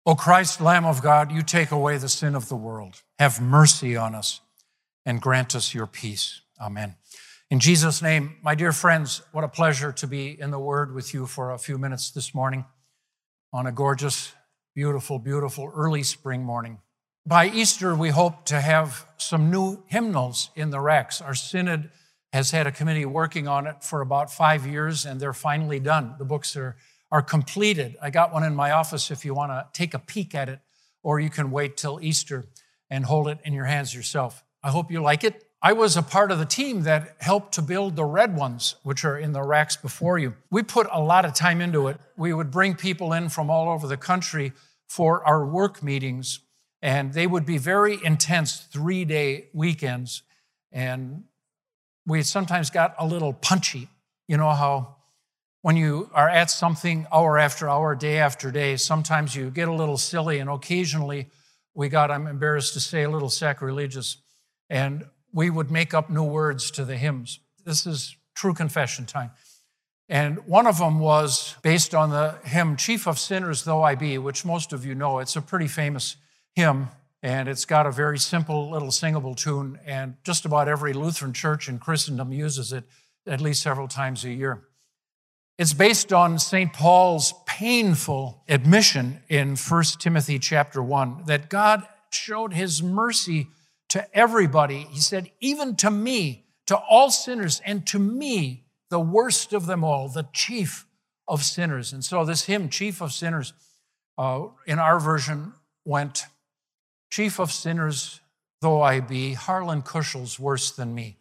O Christ, Lamb of God, you take away the sin of the world. Have mercy on us and grant us your peace. Amen. In Jesus' name, my dear friends, what a pleasure to be in the Word with you for a few minutes this morning on a gorgeous, beautiful, beautiful early spring morning. By Easter, we hope to have some new hymnals in the racks. Our synod has had a committee working on it for about 5 years, and they're finally done. The books are completed. I got one in my office if you want to take a peek at it, or you can wait till Easter and hold it in your hands yourself. I hope you like it. I was a part of the team that helped to build the red ones, which are in the racks before you. We put a lot of time into it. We would bring people in from all over the country for our work meetings, and they would be very intense 3-day weekends, and we sometimes got a little punchy. You know how when you are at something hour after hour, day after day, sometimes you get a little silly, and occasionally we got, I'm embarrassed to say, a little sacrilegious, and we would make up new words to the hymns. This is true confession time. And one of them was based on the hymn, Chief of Sinners Though I Be, which most of you know. It's a pretty famous hymn, and it's got a very simple little singable tune, and just about every Lutheran church in Christendom uses it at least several times a year. It's based on St. Paul's painful admission in 1 Timothy chapter 1 that God showed his mercy to everybody. He said, even to me, to all sinners, and to me, the worst of them all, the chief of sinners. And so this hymn, Chief of Sinners, in our version went, Chief of sinners though I be, Harlan Kushel's worse than me.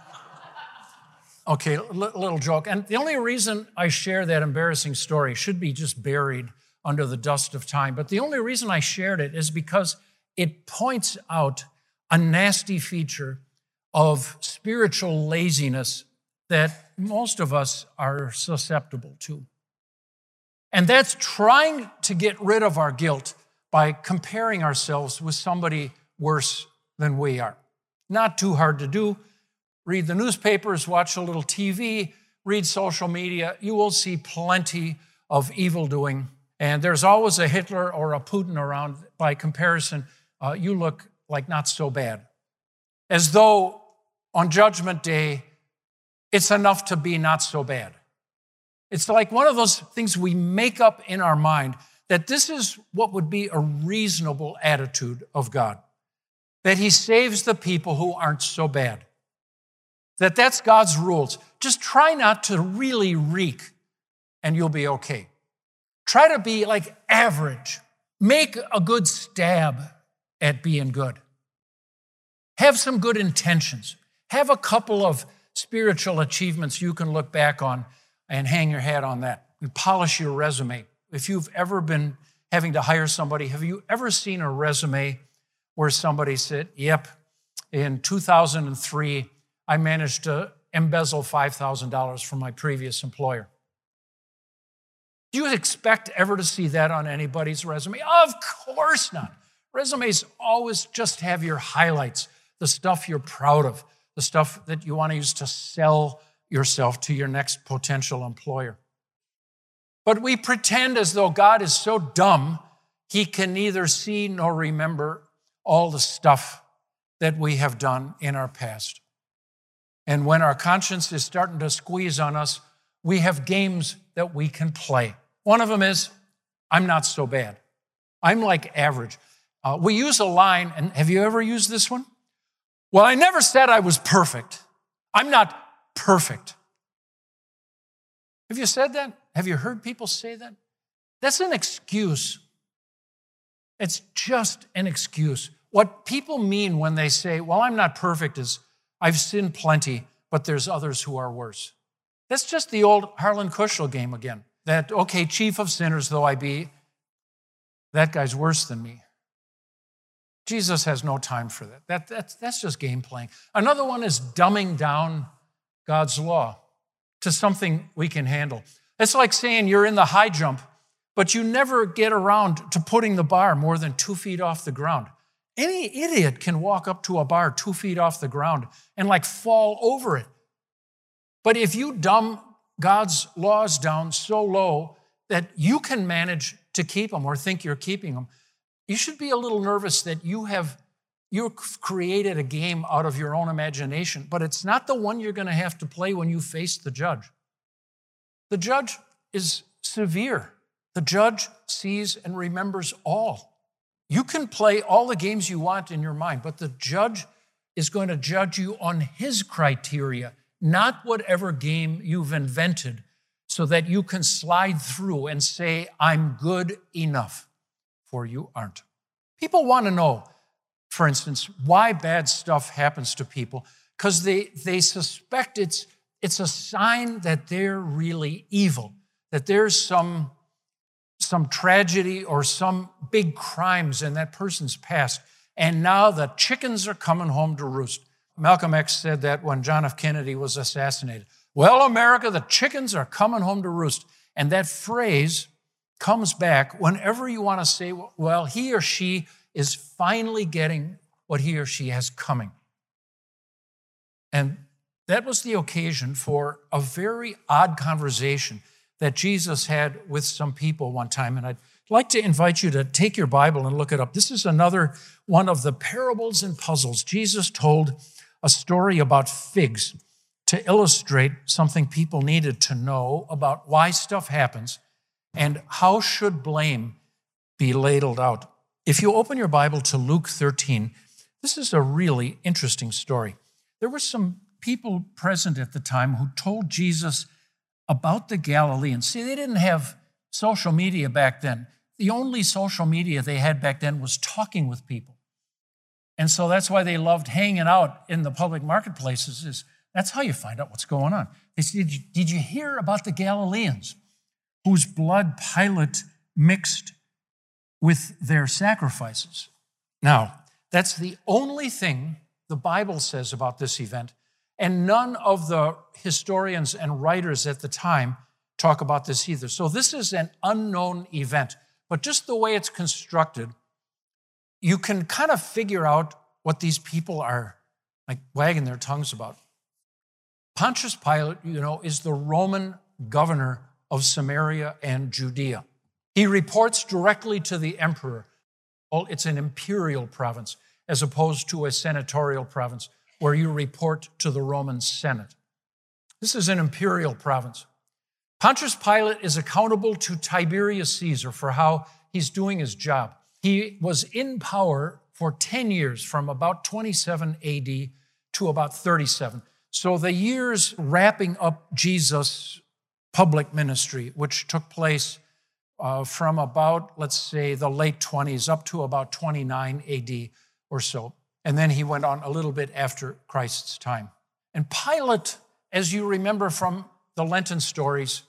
Okay, little joke. And the only reason I share that embarrassing story should be just buried under the dust of time. But the only reason I shared it is because it points out a nasty feature of spiritual laziness that most of us are susceptible to. And that's trying to get rid of our guilt by comparing ourselves with somebody worse than we are. Not too hard to do. Read the newspapers, watch a little TV, read social media. You will see plenty of evildoing. And there's always a Hitler or a Putin around. By comparison, you look like not so bad. As though on Judgment Day, it's enough to be not so bad. It's like one of those things we make up in our mind that this is what would be a reasonable attitude of God. That he saves the people who aren't so bad. That's God's rules. Just try not to really reek and you'll be okay. Try to be like average. Make a good stab at being good. Have some good intentions. Have a couple of spiritual achievements you can look back on and hang your hat on that. And polish your resume. If you've ever been having to hire somebody, have you ever seen a resume where somebody said, yep, in 2003, I managed to embezzle $5,000 from my previous employer? Do you expect ever to see that on anybody's resume? Of course not. Resumes always just have your highlights, the stuff you're proud of, the stuff that you want to use to sell yourself to your next potential employer. But we pretend as though God is so dumb, he can neither see nor remember all the stuff that we have done in our past. And when our conscience is starting to squeeze on us, we have games that we can play. One of them is, I'm not so bad. I'm like average. We use a line, and have you ever used this one? Well, I never said I was perfect. I'm not perfect. Have you said that? Have you heard people say that? That's an excuse. It's just an excuse. What people mean when they say, well, I'm not perfect is, I've sinned plenty, but there's others who are worse. That's just the old Harlan Kushel game again. That, okay, chief of sinners though I be, that guy's worse than me. Jesus has no time for that. That's just game playing. Another one is dumbing down God's law to something we can handle. It's like saying you're in the high jump, but you never get around to putting the bar more than 2 feet off the ground. Any idiot can walk up to a bar 2 feet off the ground and like fall over it. But if you dumb God's laws down so low that you can manage to keep them or think you're keeping them, you should be a little nervous that you've created a game out of your own imagination, but it's not the one you're going to have to play when you face the judge. The judge is severe. The judge sees and remembers all. You can play all the games you want in your mind, but the judge is going to judge you on his criteria, not whatever game you've invented so that you can slide through and say, I'm good enough, for you aren't. People want to know, for instance, why bad stuff happens to people, because they suspect it's a sign that they're really evil, that there's some tragedy or some big crimes in that person's past, and now the chickens are coming home to roost. Malcolm X said that when John F. Kennedy was assassinated. Well, America, the chickens are coming home to roost. And that phrase comes back whenever you want to say, well, he or she is finally getting what he or she has coming. And that was the occasion for a very odd conversation that Jesus had with some people one time. And I'd like to invite you to take your Bible and look it up. This is another one of the parables and puzzles. Jesus told a story about figs to illustrate something people needed to know about why stuff happens and how should blame be ladled out. If you open your Bible to Luke 13, this is a really interesting story. There were some people present at the time who told Jesus about the Galileans. See, they didn't have social media back then. The only social media they had back then was talking with people. And so that's why they loved hanging out in the public marketplaces. That's how you find out what's going on. They said, did you hear about the Galileans whose blood Pilate mixed with their sacrifices? Now, that's the only thing the Bible says about this event, and none of the historians and writers at the time talk about this either. So this is an unknown event, but just the way it's constructed, you can kind of figure out what these people are like wagging their tongues about. Pontius Pilate, is the Roman governor of Samaria and Judea. He reports directly to the emperor. Well, it's an imperial province as opposed to a senatorial province where you report to the Roman Senate. This is an imperial province. Pontius Pilate is accountable to Tiberius Caesar for how he's doing his job. He was in power for 10 years, from about 27 AD to about 37. So the years wrapping up Jesus' public ministry, which took place from about, let's say, the late 20s up to about 29 AD or so. And then he went on a little bit after Christ's time. And Pilate, as you remember from the Lenten stories,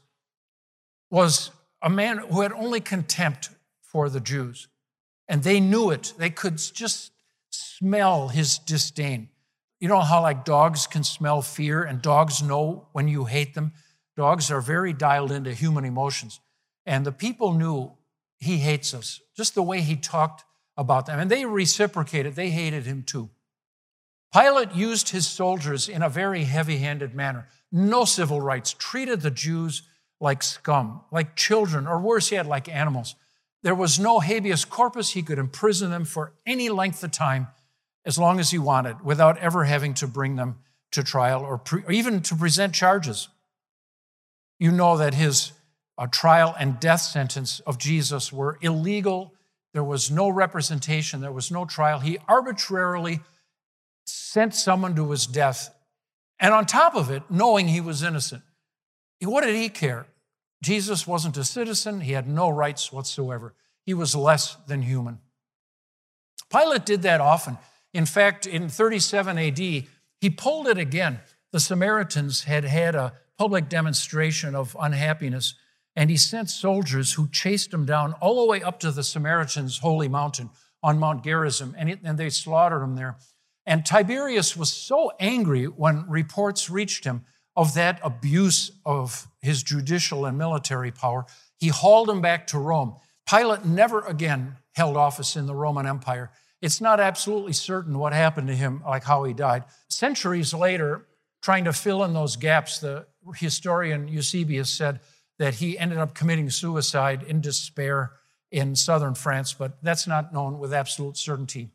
was a man who had only contempt for the Jews. And they knew it. They could just smell his disdain. You know how like dogs can smell fear, and dogs know when you hate them? Dogs are very dialed into human emotions. And the people knew he hates us, just the way he talked about them. And they reciprocated. They hated him too. Pilate used his soldiers in a very heavy-handed manner. No civil rights. Treated the Jews like scum, like children, or worse yet, like animals. There was no habeas corpus. He could imprison them for any length of time as long as he wanted, without ever having to bring them to trial or even to present charges. You know that his trial and death sentence of Jesus were illegal. There was no representation. There was no trial. He arbitrarily sent someone to his death. And on top of it, knowing he was innocent. What did he care? Jesus wasn't a citizen. He had no rights whatsoever. He was less than human. Pilate did that often. In fact, in 37 AD, he pulled it again. The Samaritans had had a public demonstration of unhappiness, and he sent soldiers who chased them down all the way up to the Samaritans' holy mountain on Mount Gerizim, and they slaughtered them there. And Tiberius was so angry when reports reached him of that abuse of his judicial and military power, he hauled him back to Rome. Pilate never again held office in the Roman Empire. It's not absolutely certain what happened to him, like how he died. Centuries later, trying to fill in those gaps, the historian Eusebius said that he ended up committing suicide in despair in southern France, but that's not known with absolute certainty.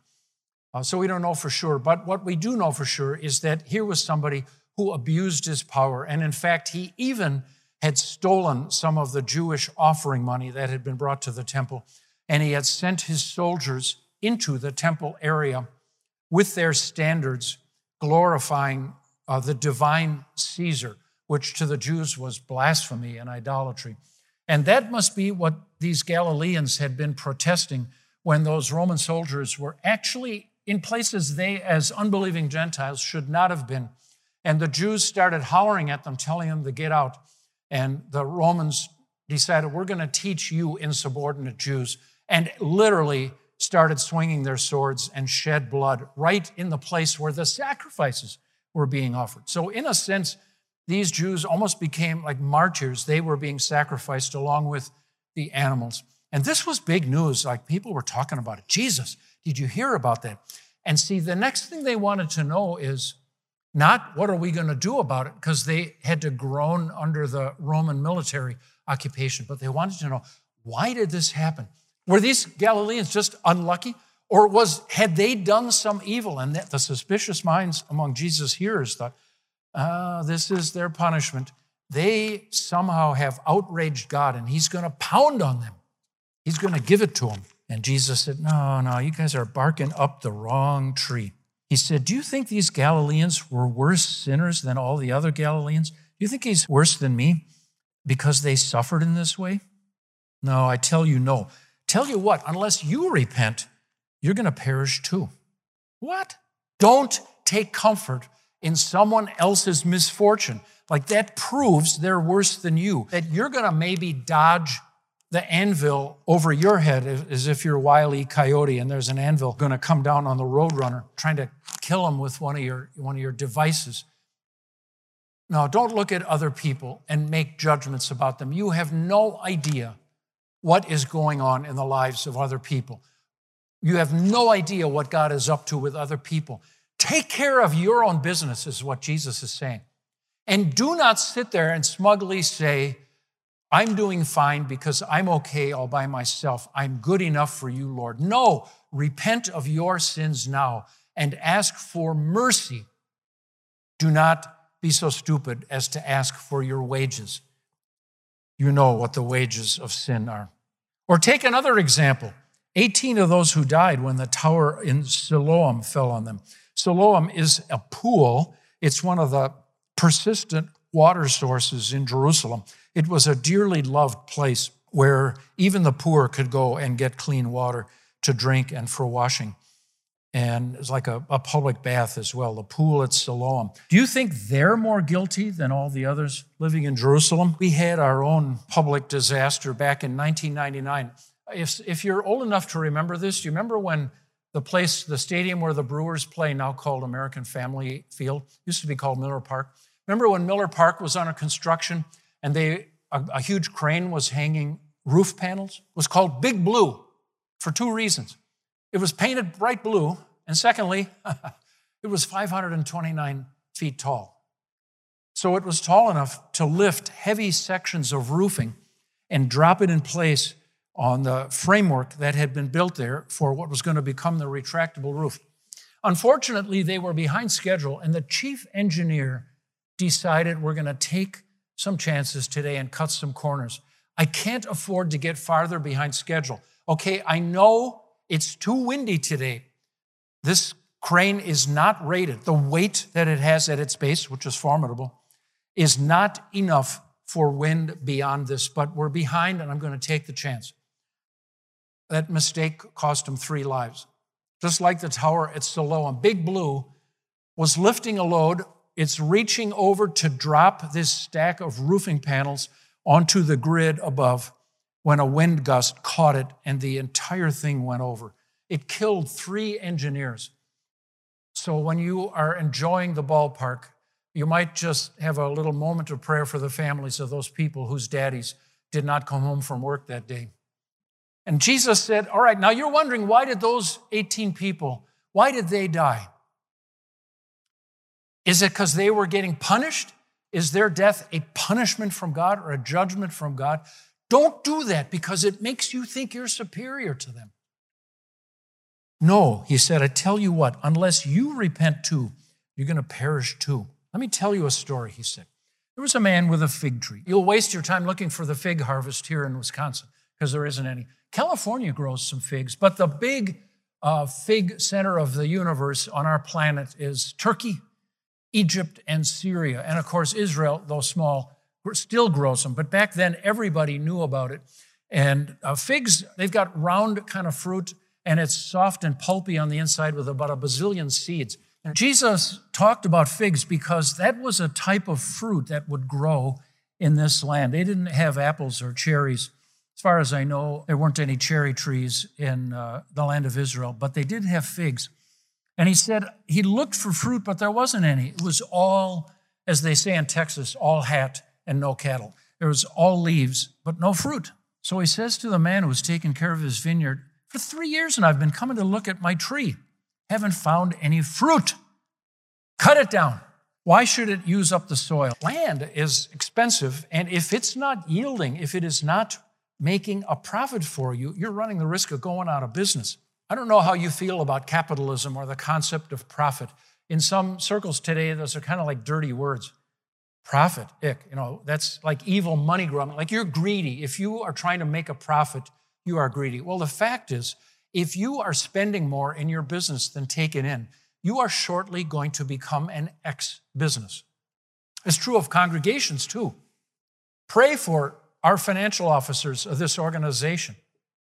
So we don't know for sure. But what we do know for sure is that here was somebody who abused his power. And in fact, he even had stolen some of the Jewish offering money that had been brought to the temple. And he had sent his soldiers into the temple area with their standards, glorifying the divine Caesar, which to the Jews was blasphemy and idolatry. And that must be what these Galileans had been protesting when those Roman soldiers were actually in places they, as unbelieving Gentiles, should not have been. And the Jews started hollering at them, telling them to get out. And the Romans decided, we're going to teach you insubordinate Jews, and literally started swinging their swords and shed blood right in the place where the sacrifices were being offered. So in a sense, these Jews almost became like martyrs. They were being sacrificed along with the animals. And this was big news. Like, people were talking about it. Jesus, did you hear about that? And see, the next thing they wanted to know is not what are we going to do about it, because they had to groan under the Roman military occupation, but they wanted to know, why did this happen? Were these Galileans just unlucky? Or had they done some evil? And the suspicious minds among Jesus' hearers thought, this is their punishment. They somehow have outraged God, and he's going to pound on them. He's going to give it to them. And Jesus said, no, you guys are barking up the wrong tree. He said, do you think these Galileans were worse sinners than all the other Galileans? Do you think he's worse than me because they suffered in this way? No, I tell you no. Tell you what, unless you repent, you're going to perish too. What? Don't take comfort in someone else's misfortune. Like, that proves they're worse than you, that you're going to maybe dodge the anvil over your head as if you're Wile E. Coyote and there's an anvil going to come down on the roadrunner trying to kill him with one of your devices. No, don't look at other people and make judgments about them. You have no idea what is going on in the lives of other people. You have no idea what God is up to with other people. Take care of your own business, is what Jesus is saying. And do not sit there and smugly say, I'm doing fine because I'm okay all by myself. I'm good enough for you, Lord. No, repent of your sins now and ask for mercy. Do not be so stupid as to ask for your wages. You know what the wages of sin are. Or take another example. 18 of those who died when the tower in Siloam fell on them. Siloam is a pool. It's one of the persistent water sources in Jerusalem. It was a dearly loved place where even the poor could go and get clean water to drink and for washing. And it's like a public bath as well, the pool at Siloam. Do you think they're more guilty than all the others living in Jerusalem? We had our own public disaster back in 1999. If you're old enough to remember this, do you remember when the stadium where the Brewers play, now called American Family Field, used to be called Miller Park? Remember when Miller Park was under construction and a huge crane was hanging roof panels? It was called Big Blue for two reasons. It was painted bright blue, and secondly, it was 529 feet tall. So it was tall enough to lift heavy sections of roofing and drop it in place on the framework that had been built there for what was going to become the retractable roof. Unfortunately, they were behind schedule, and the chief engineer decided, we're going to take some chances today and cut some corners. I can't afford to get farther behind schedule. Okay, I know it's too windy today. This crane is not rated. The weight that it has at its base, which is formidable, is not enough for wind beyond this, but we're behind and I'm going to take the chance. That mistake cost him 3 lives. Just like the tower at Siloam, Big Blue was lifting a load. It's reaching over to drop this stack of roofing panels onto the grid above when a wind gust caught it and the entire thing went over. It killed 3 engineers. So when you are enjoying the ballpark, you might just have a little moment of prayer for the families of those people whose daddies did not come home from work that day. And Jesus said, all right, now you're wondering, why did those 18 people, why did they die? Is it because they were getting punished? Is their death a punishment from God or a judgment from God? Don't do that because it makes you think you're superior to them. No, he said, I tell you what, unless you repent too, you're going to perish too. Let me tell you a story, he said. There was a man with a fig tree. You'll waste your time looking for the fig harvest here in Wisconsin because there isn't any. California grows some figs, but the big fig center of the universe on our planet is Turkey, Egypt, and Syria. And of course, Israel, though small, still grows them. But back then, everybody knew about it. And figs, they've got round kind of fruit, and it's soft and pulpy on the inside with about a bazillion seeds. And Jesus talked about figs because that was a type of fruit that would grow in this land. They didn't have apples or cherries. As far as I know, there weren't any cherry trees in the land of Israel, but they did have figs. And he said he looked for fruit, but there wasn't any. It was all, as they say in Texas, all hat and no cattle. There was all leaves, but no fruit. So he says to the man who was taking care of his vineyard, for 3 years and I've been coming to look at my tree. Haven't found any fruit. Cut it down. Why should it use up the soil? Land is expensive, and if it's not yielding, if it is not making a profit for you, you're running the risk of going out of business. I don't know how you feel about capitalism or the concept of profit. In some circles today, those are kind of like dirty words. Profit, ick, that's like evil money grubbing. Like you're greedy. If you are trying to make a profit, you are greedy. Well, the fact is, if you are spending more in your business than taking in, you are shortly going to become an ex-business. It's true of congregations too. Pray for our financial officers of this organization.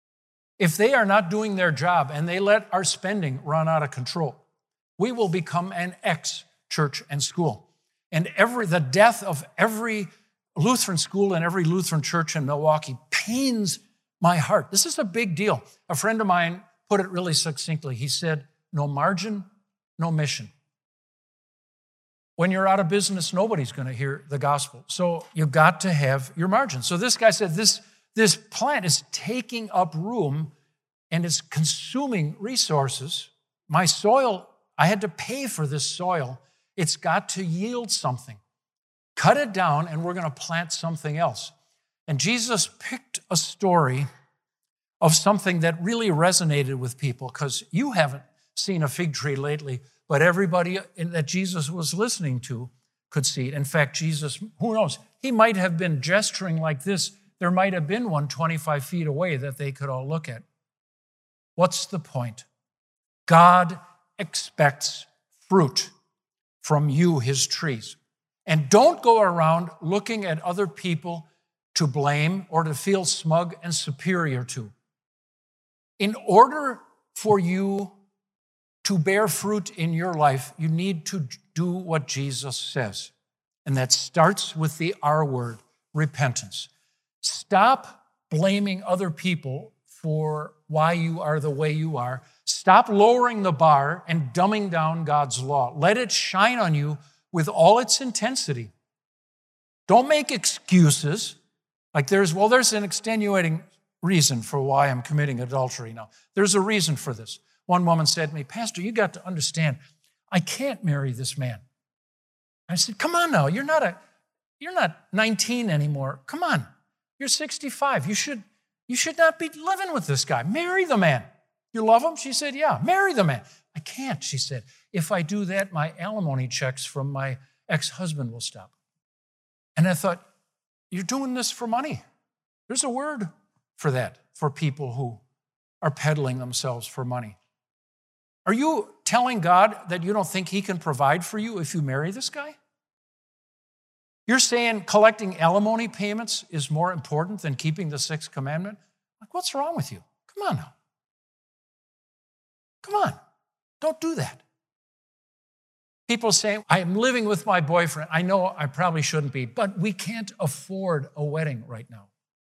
If they are not doing their job and they let our spending run out of control, we will become an ex-church and school. And the death of every Lutheran school and every Lutheran church in Milwaukee pains my heart. This is a big deal. A friend of mine put it really succinctly. He said, no margin, no mission. When you're out of business, nobody's going to hear the gospel. So you've got to have your margin. So this guy said, this plant is taking up room and it's consuming resources. My soil, I had to pay for this soil. It's got to yield something. Cut it down and we're going to plant something else. And Jesus picked a story of something that really resonated with people because you haven't seen a fig tree lately, but everybody that Jesus was listening to could see it. In fact, Jesus, who knows, he might have been gesturing like this. There might have been one 25 feet away that they could all look at. What's the point? God expects fruit from you, his trees. And don't go around looking at other people to blame or to feel smug and superior to. In order for you to bear fruit in your life, you need to do what Jesus says. And that starts with the R word, repentance. Stop blaming other people for why you are the way you are. Stop lowering the bar and dumbing down God's law. Let it shine on you with all its intensity. Don't make excuses. Like there's an extenuating reason for why I'm committing adultery now. There's a reason for this. One woman said to me, Pastor, you got to understand, I can't marry this man. I said, come on now, you're not 19 anymore. Come on, you're 65. You should not be living with this guy. Marry the man. You love him? She said, yeah, marry the man. I can't, she said. If I do that, my alimony checks from my ex-husband will stop. And I thought, you're doing this for money. There's a word for that, for people who are peddling themselves for money. Are you telling God that you don't think he can provide for you if you marry this guy? You're saying collecting alimony payments is more important than keeping the sixth commandment? Like, what's wrong with you? Come on now. Come on. Don't do that. People say, I'm living with my boyfriend. I know I probably shouldn't be, but we can't afford a wedding right now.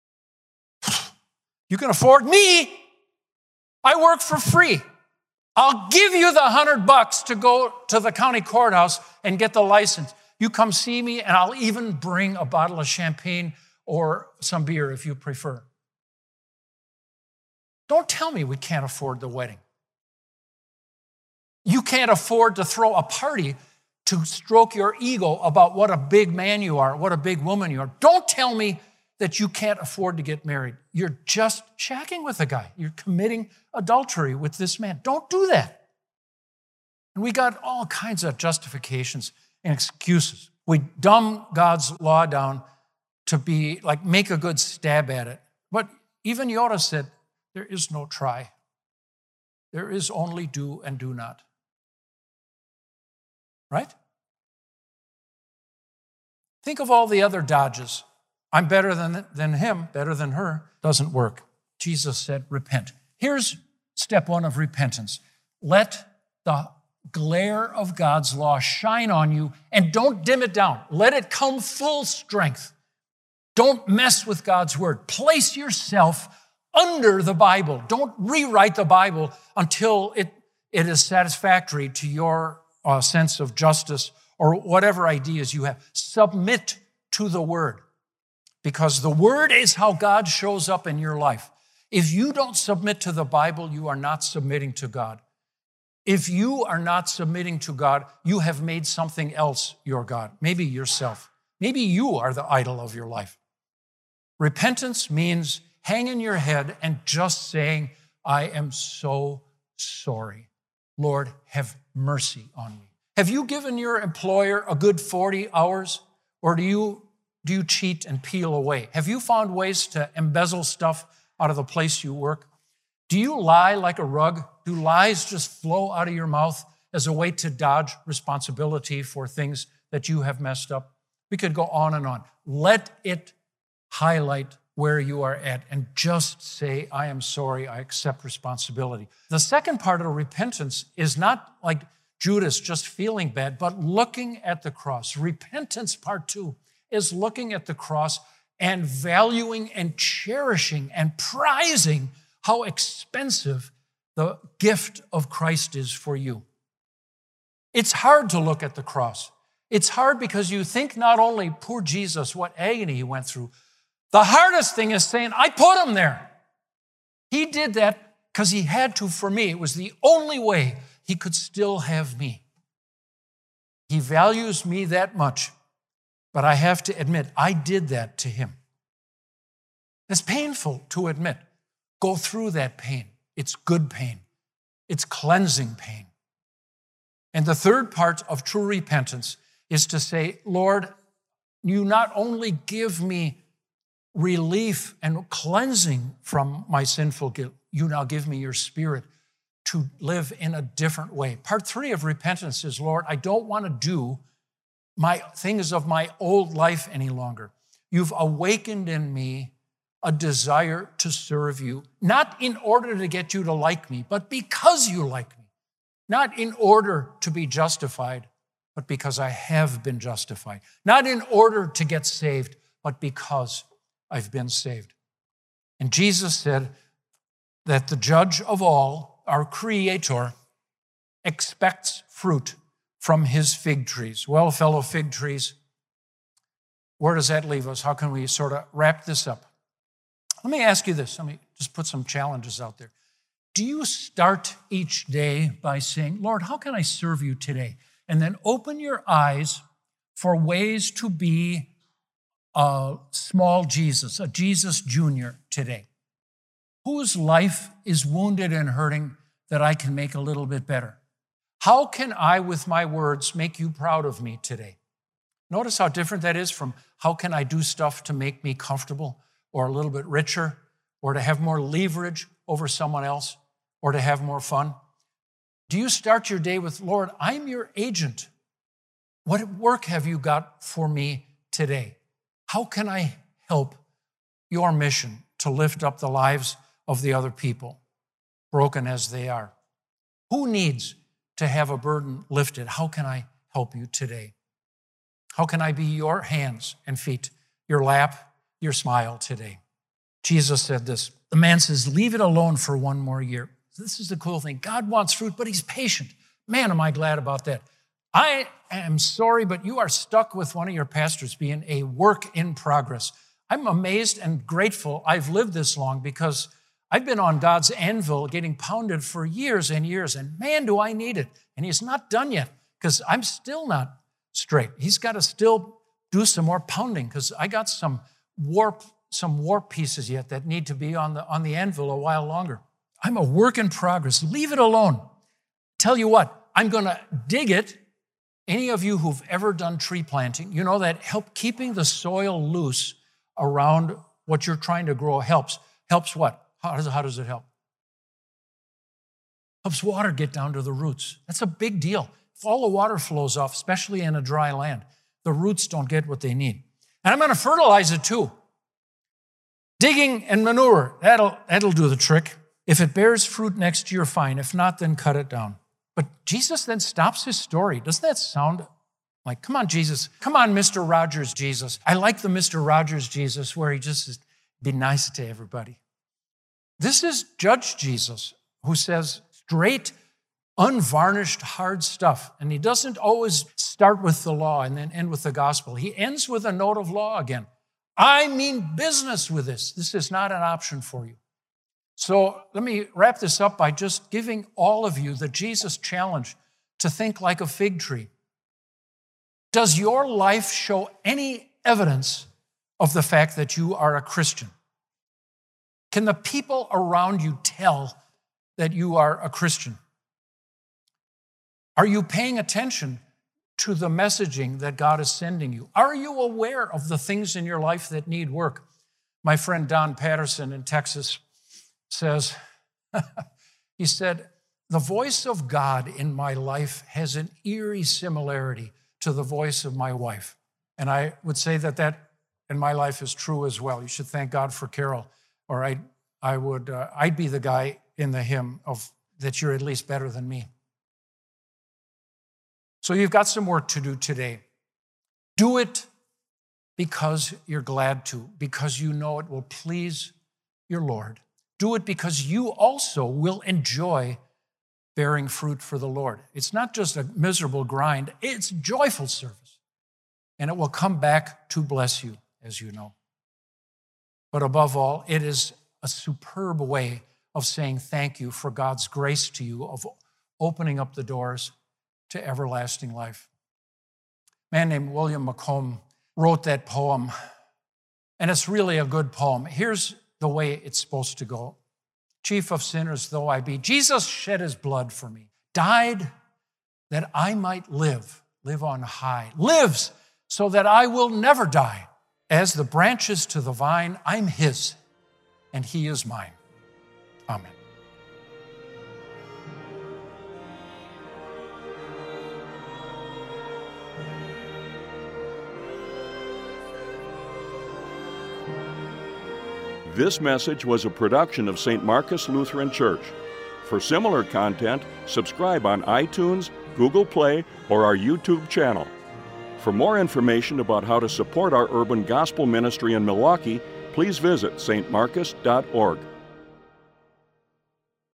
You can afford me. I work for free. I'll give you the $100 to go to the county courthouse and get the license. You come see me, and I'll even bring a bottle of champagne or some beer if you prefer. Don't tell me we can't afford the wedding. You can't afford to throw a party to stroke your ego about what a big man you are, what a big woman you are. Don't tell me that you can't afford to get married. You're just shacking with a guy. You're committing adultery with this man. Don't do that. And we got all kinds of justifications and excuses. We dumb God's law down to be like, make a good stab at it. But even Yoda said, there is no try. There is only do and do not. Right? Think of all the other dodges. I'm better than him, better than her. Doesn't work. Jesus said, repent. Here's step one of repentance. Let the glare of God's law shine on you and don't dim it down. Let it come full strength. Don't mess with God's word. Place yourself under the Bible. Don't rewrite the Bible until it is satisfactory to your sense of justice or whatever ideas you have. Submit to the word, because the word is how God shows up in your life. If you don't submit to the Bible, you are not submitting to God. If you are not submitting to God, you have made something else your God, maybe yourself. Maybe you are the idol of your life. Repentance means hanging your head and just saying, I am so sorry. Lord, have mercy on me. Have you given your employer a good 40 hours, or do you cheat and peel away? Have you found ways to embezzle stuff out of the place you work? Do you lie like a rug? Do lies just flow out of your mouth as a way to dodge responsibility for things that you have messed up? We could go on and on. Let it highlight where you are at and just say, I am sorry, I accept responsibility. The second part of repentance is not like Judas just feeling bad, but looking at the cross. Repentance part 2 is looking at the cross and valuing and cherishing and prizing how expensive the gift of Christ is for you. It's hard to look at the cross. It's hard because you think not only, poor Jesus, what agony he went through. The hardest thing is saying, I put him there. He did that because he had to for me. It was the only way he could still have me. He values me that much, but I have to admit, I did that to him. It's painful to admit. Go through that pain. It's good pain. It's cleansing pain. And the third part of true repentance is to say, Lord, you not only give me relief and cleansing from my sinful guilt, you now give me your Spirit to live in a different way. Part 3 of repentance is, Lord, I don't want to do my things of my old life any longer. You've awakened in me a desire to serve you, not in order to get you to like me, but because you like me. Not in order to be justified, but because I have been justified. Not in order to get saved, but because I've been saved. And Jesus said that the judge of all, our Creator, expects fruit from his fig trees. Well, fellow fig trees, where does that leave us? How can we sort of wrap this up? Let me ask you this. Let me just put some challenges out there. Do you start each day by saying, Lord, how can I serve you today? And then open your eyes for ways to be a small Jesus, a Jesus Jr. today. Whose life is wounded and hurting that I can make a little bit better? How can I, with my words, make you proud of me today? Notice how different that is from how can I do stuff to make me comfortable or a little bit richer or to have more leverage over someone else or to have more fun? Do you start your day with, Lord, I'm your agent. What work have you got for me today? How can I help your mission to lift up the lives of the other people, broken as they are? Who needs to have a burden lifted? How can I help you today? How can I be your hands and feet, your lap, your smile today? Jesus said this. The man says, leave it alone for one more year. This is the cool thing. God wants fruit, but he's patient. Man, am I glad about that. I am sorry, but you are stuck with one of your pastors being a work in progress. I'm amazed and grateful I've lived this long because I've been on God's anvil getting pounded for years and years, and man, do I need it. And he's not done yet because I'm still not straight. He's got to still do some more pounding because I got some warped some warp pieces yet that need to be on the anvil a while longer. I'm a work in progress. Leave it alone. Tell you what, I'm going to dig it. Any of you who've ever done tree planting, you know that keeping the soil loose around what you're trying to grow helps. Helps what? How does it help? Helps water get down to the roots. That's a big deal. If all the water flows off, especially in a dry land, the roots don't get what they need. And I'm going to fertilize it too. Digging and manure, that'll do the trick. If it bears fruit next year, fine. If not, then cut it down. But Jesus then stops his story. Doesn't that sound like, come on, Jesus. Come on, Mr. Rogers, Jesus. I like the Mr. Rogers Jesus where he just be nice to everybody. This is Judge Jesus who says straight, unvarnished, hard stuff. And he doesn't always start with the law and then end with the gospel. He ends with a note of law again. I mean business with this. This is not an option for you. So let me wrap this up by just giving all of you the Jesus challenge to think like a fig tree. Does your life show any evidence of the fact that you are a Christian? Can the people around you tell that you are a Christian? Are you paying attention to the messaging that God is sending you? Are you aware of the things in your life that need work? My friend Don Patterson in Texas says, he said, the voice of God in my life has an eerie similarity to the voice of my wife. And I would say that in my life is true as well. You should thank God for Carol, or I'd be the guy in the hymn of that you're at least better than me. So you've got some work to do today. Do it because you're glad to, because you know it will please your Lord. Do it because you also will enjoy bearing fruit for the Lord. It's not just a miserable grind, it's joyful service. And it will come back to bless you, as you know. But above all, it is a superb way of saying thank you for God's grace to you, of opening up the doors to everlasting life. A man named William McComb wrote that poem, and it's really a good poem. Here's the way it's supposed to go. Chief of sinners though I be, Jesus shed his blood for me, died that I might live on high, lives so that I will never die. As the branches to the vine, I'm his, and he is mine. Amen. This message was a production of St. Marcus Lutheran Church. For similar content, subscribe on iTunes, Google Play, or our YouTube channel. For more information about how to support our urban gospel ministry in Milwaukee, please visit stmarcus.org.